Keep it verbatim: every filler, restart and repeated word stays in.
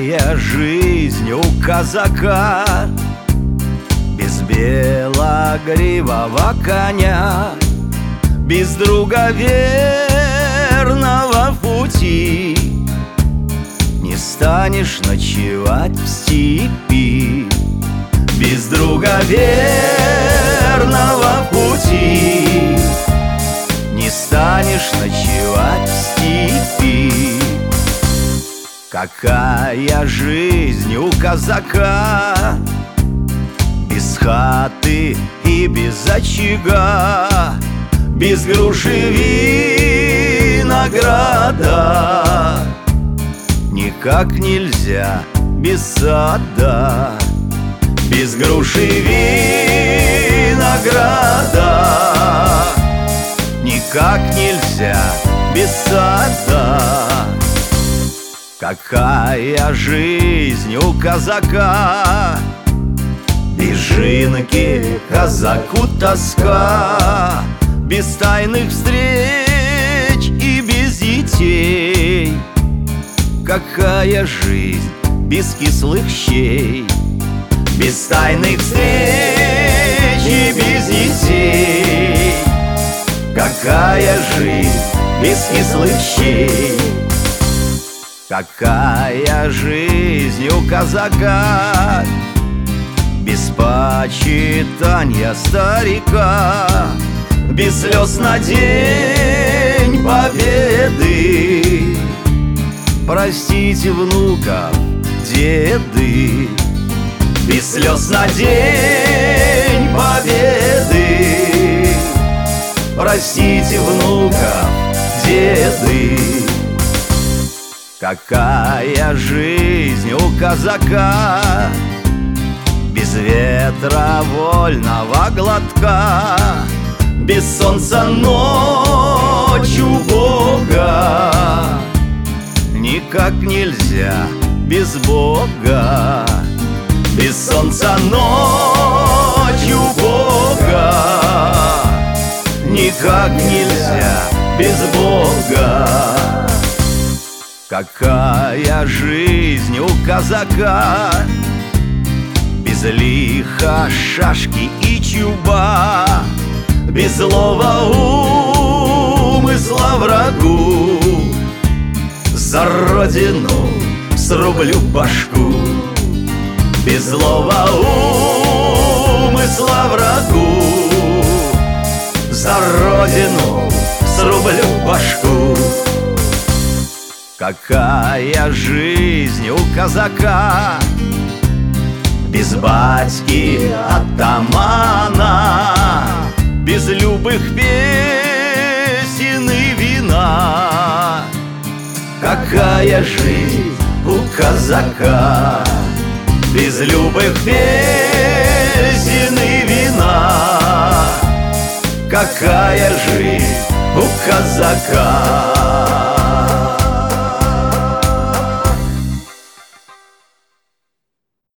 Какая жизнь у казака без белогривого коня, без друга верного в пути? Не станешь ночевать в степи без друга верного в пути. Не станешь ночевать в степи. Какая жизнь у казака без хаты и без очага, без груши винограда. Никак нельзя без сада, без груши винограда. Никак нельзя без сада. Какая жизнь у казака без жинки, казаку тоска, без тайных встреч и без детей. Какая жизнь без кислых щей, без тайных встреч и без детей. Какая жизнь без кислых щей. Какая жизнь у казака без почитания старика, без слез на день победы. Простите, внуков, деды, без слез на день победы. Простите, внуков, деды. Какая жизнь у казака без ветра вольного глотка, без солнца ночью Бога. Никак нельзя без Бога, без солнца ночью Бога. Никак нельзя без Бога. Какая жизнь у казака без лиха, шашки и чуба, без злого умысла врагу. За родину срублю башку, без злого умысла врагу. За родину срублю башку. Какая жизнь у казака без батьки атамана, без любых песен и вина. Какая жизнь у казака без любых песен и вина. Какая жизнь у казака.